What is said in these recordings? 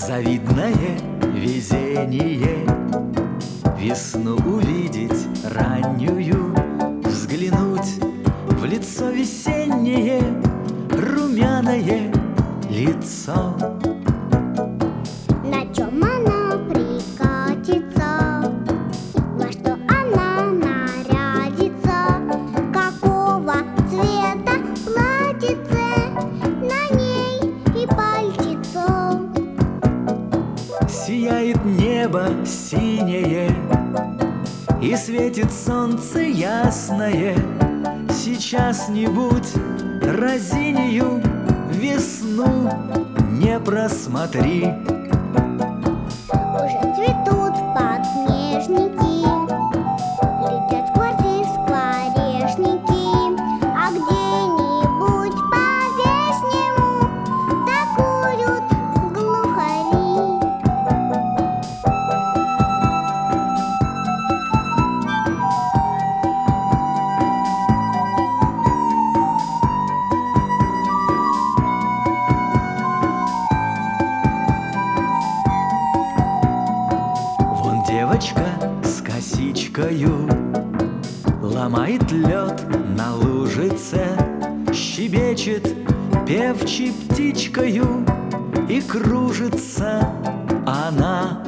Завидное везение весну увидеть раннюю, взглянуть в лицо весеннее, румяное лицо. На чем она прикатится, во что она нарядится, какого цвета платьице на ней и пальтецо. Сияет небо синее и светит солнце ясное. Сейчас-нибудь разинию весну не просмотри. Уже цветут подснежники, летят с квартир скворечники, а где-нибудь по-вешнему такуют глухари. Девочка с косичкою ломает лед на лужице, щебечет певчей птичкою, и кружится она.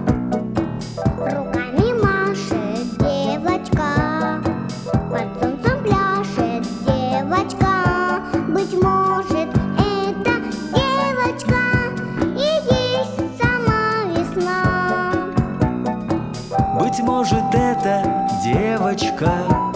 Руками машет девочка, под солнцем пляшет девочка. Быть может, эта девочка и есть сама весна. Быть может, эта девочка